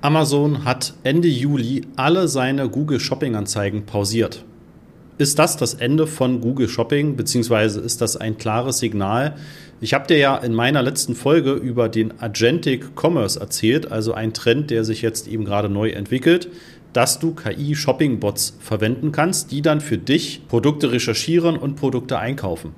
Amazon hat Ende Juli alle seine Google Shopping-Anzeigen pausiert. Ist das Ende von Google Shopping, beziehungsweise ist das ein klares Signal? Ich habe dir ja in meiner letzten Folge über den Agentic Commerce erzählt, also ein Trend, der sich jetzt eben gerade neu entwickelt, dass du KI-Shopping-Bots verwenden kannst, die dann für dich Produkte recherchieren und Produkte einkaufen.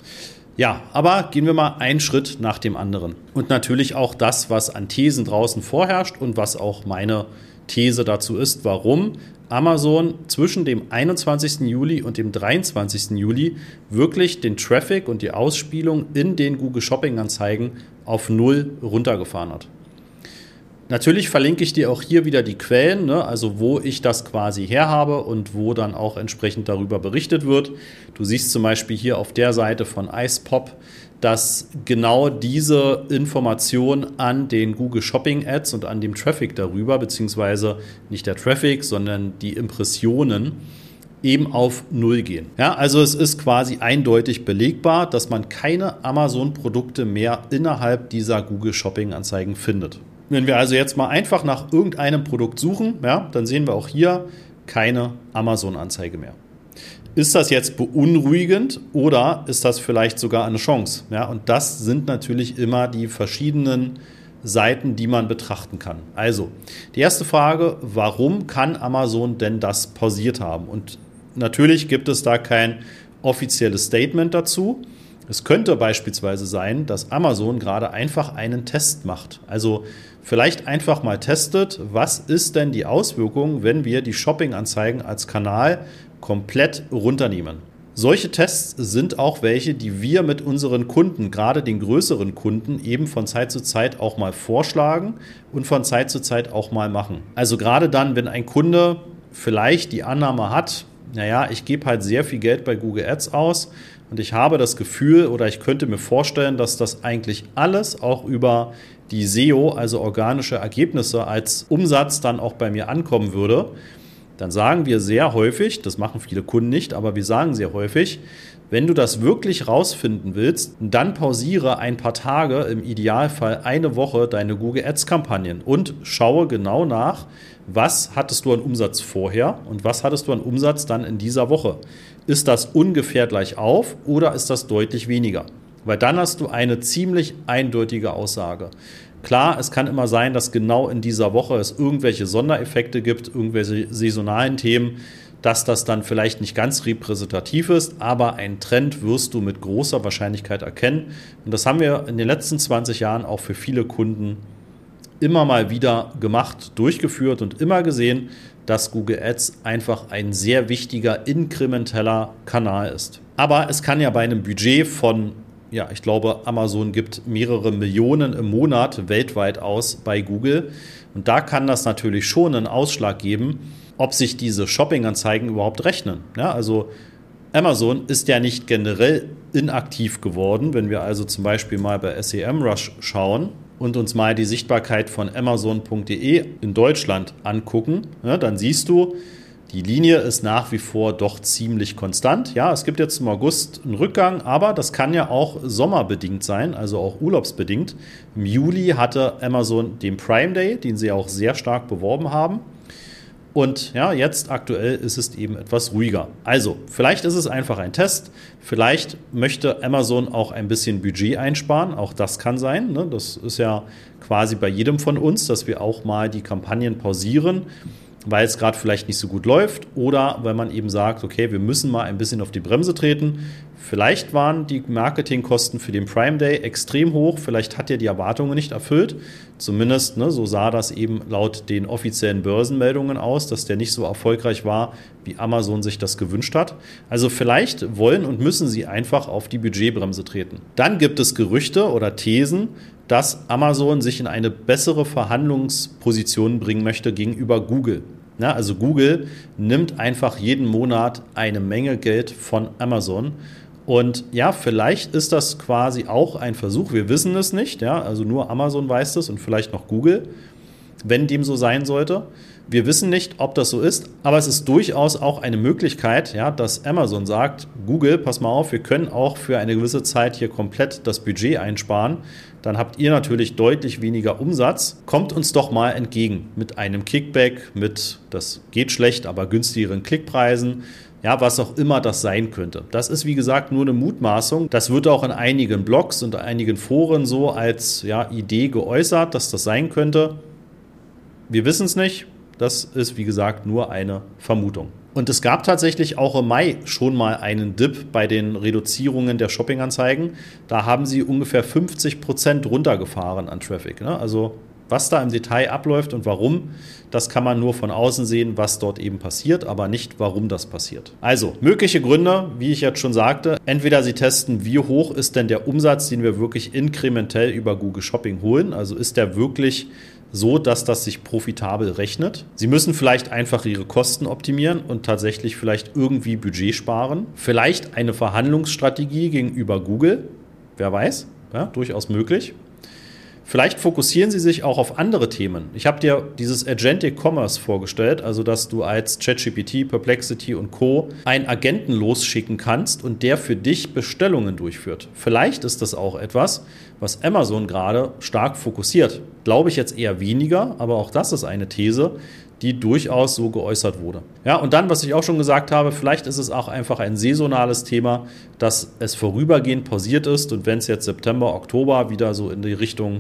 Ja, aber gehen wir mal einen Schritt nach dem anderen. Und natürlich auch das, was an Thesen draußen vorherrscht und was auch meine These dazu ist, warum Amazon zwischen dem 21. Juli und dem 23. Juli wirklich den Traffic und die Ausspielung in den Google Shopping Anzeigen auf 0 runtergefahren hat. Natürlich verlinke ich dir auch hier wieder die Quellen, also wo ich das quasi herhabe und wo dann auch entsprechend darüber berichtet wird. Du siehst zum Beispiel hier auf der Seite von IcePop, dass genau diese Information an den Google Shopping Ads und an dem Traffic darüber, beziehungsweise nicht der Traffic, sondern die Impressionen, eben auf 0 gehen. Ja, also es ist quasi eindeutig belegbar, dass man keine Amazon-Produkte mehr innerhalb dieser Google Shopping Anzeigen findet. Wenn wir also jetzt mal einfach nach irgendeinem Produkt suchen, ja, dann sehen wir auch hier keine Amazon-Anzeige mehr. Ist das jetzt beunruhigend oder ist das vielleicht sogar eine Chance? Ja, und das sind natürlich immer die verschiedenen Seiten, die man betrachten kann. Also, die erste Frage, warum kann Amazon denn das pausiert haben? Und natürlich gibt es da kein offizielles Statement dazu. Es könnte beispielsweise sein, dass Amazon gerade einfach einen Test macht. Also vielleicht einfach mal testet, was ist denn die Auswirkung, wenn wir die Shopping-Anzeigen als Kanal komplett runternehmen. Solche Tests sind auch welche, die wir mit unseren Kunden, gerade den größeren Kunden, eben von Zeit zu Zeit auch mal vorschlagen und von Zeit zu Zeit auch mal machen. Also gerade dann, wenn ein Kunde vielleicht die Annahme hat, naja, ich gebe halt sehr viel Geld bei Google Ads aus und ich habe das Gefühl oder ich könnte mir vorstellen, dass das eigentlich alles auch über die SEO, also organische Ergebnisse, als Umsatz dann auch bei mir ankommen würde. Dann sagen wir sehr häufig, das machen viele Kunden nicht, aber wir sagen sehr häufig, wenn du das wirklich rausfinden willst, dann pausiere ein paar Tage, im Idealfall eine Woche, deine Google Ads-Kampagnen und schaue genau nach, was hattest du an Umsatz vorher und was hattest du an Umsatz dann in dieser Woche. Ist das ungefähr gleich auf oder ist das deutlich weniger? Weil dann hast du eine ziemlich eindeutige Aussage. Klar, es kann immer sein, dass genau in dieser Woche es irgendwelche Sondereffekte gibt, irgendwelche saisonalen Themen, dass das dann vielleicht nicht ganz repräsentativ ist, aber einen Trend wirst du mit großer Wahrscheinlichkeit erkennen. Und das haben wir in den letzten 20 Jahren auch für viele Kunden immer mal wieder gemacht, durchgeführt und immer gesehen, dass Google Ads einfach ein sehr wichtiger, inkrementeller Kanal ist. Aber es kann ja bei einem Budget von, ja, ich glaube, Amazon gibt mehrere Millionen im Monat weltweit aus bei Google. Und da kann das natürlich schon einen Ausschlag geben, ob sich diese Shopping-Anzeigen überhaupt rechnen. Ja, also Amazon ist ja nicht generell inaktiv geworden. Wenn wir also zum Beispiel mal bei SEMrush schauen und uns mal die Sichtbarkeit von Amazon.de in Deutschland angucken, ja, dann siehst du, die Linie ist nach wie vor doch ziemlich konstant. Ja, es gibt jetzt im August einen Rückgang, aber das kann ja auch sommerbedingt sein, also auch urlaubsbedingt. Im Juli hatte Amazon den Prime Day, den sie auch sehr stark beworben haben. Und ja, jetzt aktuell ist es eben etwas ruhiger. Also, vielleicht ist es einfach ein Test. Vielleicht möchte Amazon auch ein bisschen Budget einsparen. Auch das kann sein. Ne? Das ist ja quasi bei jedem von uns, dass wir auch mal die Kampagnen pausieren, weil es gerade vielleicht nicht so gut läuft oder weil man eben sagt, okay, wir müssen mal ein bisschen auf die Bremse treten. Vielleicht waren die Marketingkosten für den Prime Day extrem hoch, vielleicht hat er die Erwartungen nicht erfüllt. Zumindest, so sah das eben laut den offiziellen Börsenmeldungen aus, dass der nicht so erfolgreich war, wie Amazon sich das gewünscht hat. Also vielleicht wollen und müssen sie einfach auf die Budgetbremse treten. Dann gibt es Gerüchte oder Thesen, dass Amazon sich in eine bessere Verhandlungsposition bringen möchte gegenüber Google. Ja, also Google nimmt einfach jeden Monat eine Menge Geld von Amazon. Und ja, vielleicht ist das quasi auch ein Versuch, wir wissen es nicht, ja, also nur Amazon weiß das und vielleicht noch Google, wenn dem so sein sollte. Wir wissen nicht, ob das so ist, aber es ist durchaus auch eine Möglichkeit, ja, dass Amazon sagt, Google, pass mal auf, wir können auch für eine gewisse Zeit hier komplett das Budget einsparen. Dann habt ihr natürlich deutlich weniger Umsatz. Kommt uns doch mal entgegen mit einem Kickback, mit, das geht schlecht, aber günstigeren Klickpreisen. Ja, was auch immer das sein könnte. Das ist, wie gesagt, nur eine Mutmaßung. Das wird auch in einigen Blogs und einigen Foren so als Idee geäußert, dass das sein könnte. Wir wissen es nicht. Das ist, wie gesagt, nur eine Vermutung. Und es gab tatsächlich auch im Mai schon mal einen Dip bei den Reduzierungen der Shopping-Anzeigen. Da haben sie ungefähr 50% runtergefahren an Traffic. Also was da im Detail abläuft und warum, das kann man nur von außen sehen, was dort eben passiert, aber nicht, warum das passiert. Also, mögliche Gründe, wie ich jetzt schon sagte, entweder sie testen, wie hoch ist denn der Umsatz, den wir wirklich inkrementell über Google Shopping holen. Also ist der wirklich so, dass das sich profitabel rechnet. Sie müssen vielleicht einfach ihre Kosten optimieren und tatsächlich vielleicht irgendwie Budget sparen. Vielleicht eine Verhandlungsstrategie gegenüber Google. Wer weiß, ja, durchaus möglich. Vielleicht fokussieren Sie sich auch auf andere Themen. Ich habe dir dieses Agentic Commerce vorgestellt, also dass du als ChatGPT, Perplexity und Co. einen Agenten losschicken kannst und der für dich Bestellungen durchführt. Vielleicht ist das auch etwas, was Amazon gerade stark fokussiert. Glaube ich jetzt eher weniger, aber auch das ist eine These, die durchaus so geäußert wurde. Ja, und dann, was ich auch schon gesagt habe, vielleicht ist es auch einfach ein saisonales Thema, dass es vorübergehend pausiert ist und wenn es jetzt September, Oktober wieder so in die Richtung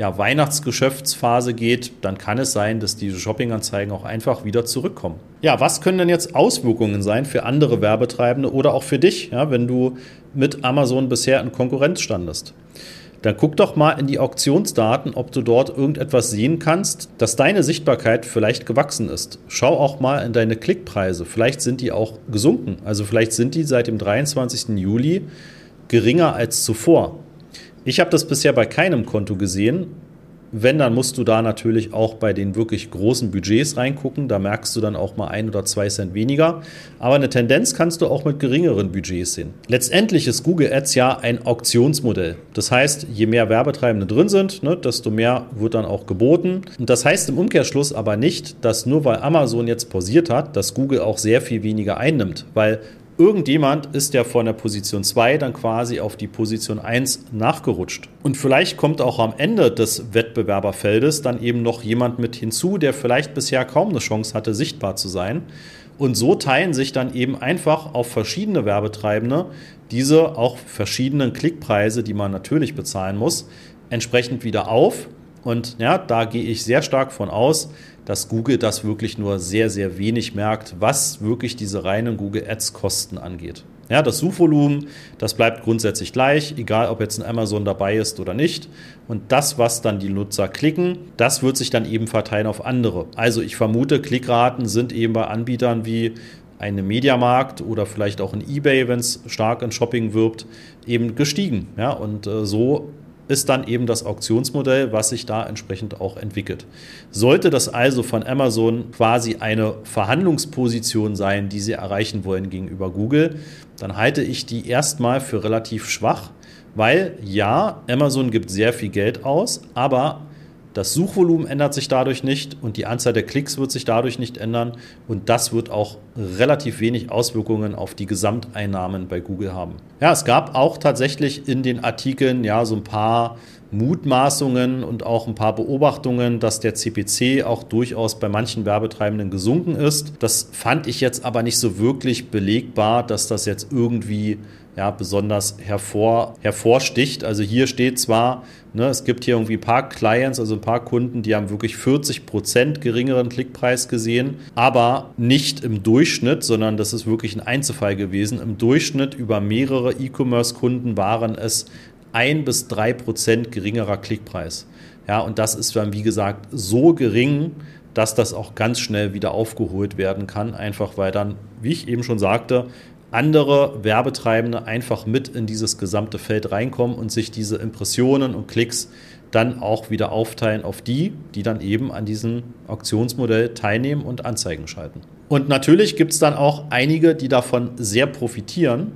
Weihnachtsgeschäftsphase geht, dann kann es sein, dass diese Shoppinganzeigen auch einfach wieder zurückkommen. Ja, was können denn jetzt Auswirkungen sein für andere Werbetreibende oder auch für dich, ja, wenn du mit Amazon bisher in Konkurrenz standest? Dann guck doch mal in die Auktionsdaten, ob du dort irgendetwas sehen kannst, dass deine Sichtbarkeit vielleicht gewachsen ist. Schau auch mal in deine Klickpreise. Vielleicht sind die auch gesunken. Also vielleicht sind die seit dem 23. Juli geringer als zuvor. Ich habe das bisher bei keinem Konto gesehen. Wenn, dann musst du da natürlich auch bei den wirklich großen Budgets reingucken. Da merkst du dann auch mal 1 oder 2 Cent weniger. Aber eine Tendenz kannst du auch mit geringeren Budgets sehen. Letztendlich ist Google Ads ja ein Auktionsmodell. Das heißt, je mehr Werbetreibende drin sind, desto mehr wird dann auch geboten. Und das heißt im Umkehrschluss aber nicht, dass nur weil Amazon jetzt pausiert hat, dass Google auch sehr viel weniger einnimmt. Weil irgendjemand ist ja von der Position 2 dann quasi auf die Position 1 nachgerutscht. Und vielleicht kommt auch am Ende des Wettbewerberfeldes dann eben noch jemand mit hinzu, der vielleicht bisher kaum eine Chance hatte, sichtbar zu sein. Und so teilen sich dann eben einfach auf verschiedene Werbetreibende diese auch verschiedenen Klickpreise, die man natürlich bezahlen muss, entsprechend wieder auf. Und ja, da gehe ich sehr stark von aus, dass Google das wirklich nur sehr, sehr wenig merkt, was wirklich diese reinen Google Ads Kosten angeht. Ja, das Suchvolumen, das bleibt grundsätzlich gleich, egal ob jetzt ein Amazon dabei ist oder nicht. Und das, was dann die Nutzer klicken, das wird sich dann eben verteilen auf andere. Also ich vermute, Klickraten sind eben bei Anbietern wie eine Mediamarkt oder vielleicht auch ein eBay, wenn es stark in Shopping wirbt, eben gestiegen. Ja, und so ist dann eben das Auktionsmodell, was sich da entsprechend auch entwickelt. Sollte das also von Amazon quasi eine Verhandlungsposition sein, die sie erreichen wollen gegenüber Google, dann halte ich die erstmal für relativ schwach, weil ja, Amazon gibt sehr viel Geld aus, aber das Suchvolumen ändert sich dadurch nicht und die Anzahl der Klicks wird sich dadurch nicht ändern und das wird auch relativ wenig Auswirkungen auf die Gesamteinnahmen bei Google haben. Ja, es gab auch tatsächlich in den Artikeln so ein paar Mutmaßungen und auch ein paar Beobachtungen, dass der CPC auch durchaus bei manchen Werbetreibenden gesunken ist. Das fand ich jetzt aber nicht so wirklich belegbar, dass das jetzt irgendwie besonders hervorsticht. Also hier steht zwar, es gibt hier irgendwie ein paar Clients, also ein paar Kunden, die haben wirklich 40% geringeren Klickpreis gesehen, aber nicht im Durchschnitt, sondern das ist wirklich ein Einzelfall gewesen. Im Durchschnitt über mehrere E-Commerce-Kunden waren es 1-3% geringerer Klickpreis. Ja, und das ist dann, wie gesagt, so gering, dass das auch ganz schnell wieder aufgeholt werden kann, einfach weil dann, wie ich eben schon sagte, andere Werbetreibende einfach mit in dieses gesamte Feld reinkommen und sich diese Impressionen und Klicks dann auch wieder aufteilen auf die dann eben an diesem Auktionsmodell teilnehmen und Anzeigen schalten. Und natürlich gibt es dann auch einige, die davon sehr profitieren,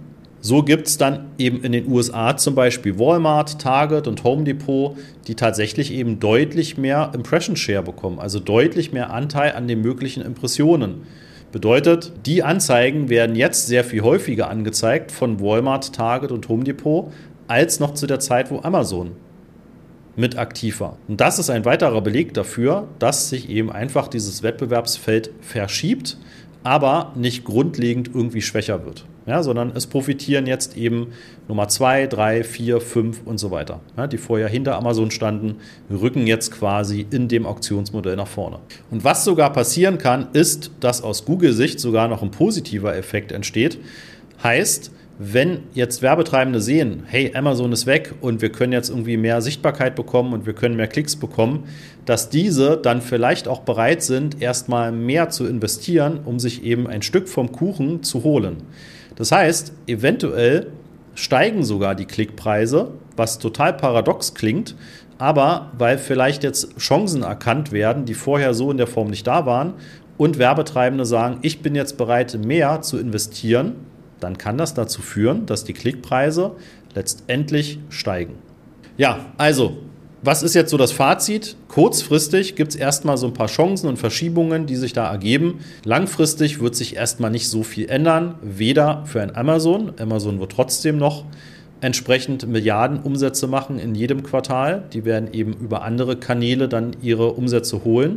So gibt es dann eben in den USA zum Beispiel Walmart, Target und Home Depot, die tatsächlich eben deutlich mehr Impression Share bekommen, also deutlich mehr Anteil an den möglichen Impressionen. Bedeutet, die Anzeigen werden jetzt sehr viel häufiger angezeigt von Walmart, Target und Home Depot als noch zu der Zeit, wo Amazon mit aktiv war. Und das ist ein weiterer Beleg dafür, dass sich eben einfach dieses Wettbewerbsfeld verschiebt, aber nicht grundlegend irgendwie schwächer wird. Ja, sondern es profitieren jetzt eben Nummer 2, 3, 4, 5 und so weiter. Ja, die vorher hinter Amazon standen, rücken jetzt quasi in dem Auktionsmodell nach vorne. Und was sogar passieren kann, ist, dass aus Google-Sicht sogar noch ein positiver Effekt entsteht. Heißt, wenn jetzt Werbetreibende sehen, hey, Amazon ist weg und wir können jetzt irgendwie mehr Sichtbarkeit bekommen und wir können mehr Klicks bekommen, dass diese dann vielleicht auch bereit sind, erstmal mehr zu investieren, um sich eben ein Stück vom Kuchen zu holen. Das heißt, eventuell steigen sogar die Klickpreise, was total paradox klingt, aber weil vielleicht jetzt Chancen erkannt werden, die vorher so in der Form nicht da waren und Werbetreibende sagen, ich bin jetzt bereit, mehr zu investieren, dann kann das dazu führen, dass die Klickpreise letztendlich steigen. Ja, also, was ist jetzt so das Fazit? Kurzfristig gibt es erstmal so ein paar Chancen und Verschiebungen, die sich da ergeben. Langfristig wird sich erstmal nicht so viel ändern, weder für ein Amazon. Amazon wird trotzdem noch entsprechend Milliarden Umsätze machen in jedem Quartal. Die werden eben über andere Kanäle dann ihre Umsätze holen.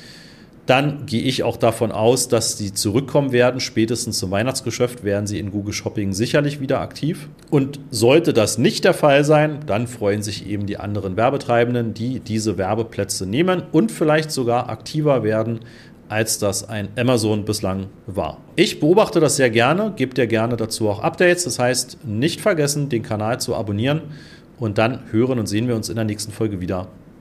Dann gehe ich auch davon aus, dass sie zurückkommen werden. Spätestens zum Weihnachtsgeschäft werden sie in Google Shopping sicherlich wieder aktiv. Und sollte das nicht der Fall sein, dann freuen sich eben die anderen Werbetreibenden, die diese Werbeplätze nehmen und vielleicht sogar aktiver werden, als das ein Amazon bislang war. Ich beobachte das sehr gerne, gebe dir gerne dazu auch Updates. Das heißt, nicht vergessen, den Kanal zu abonnieren und dann hören und sehen wir uns in der nächsten Folge wieder.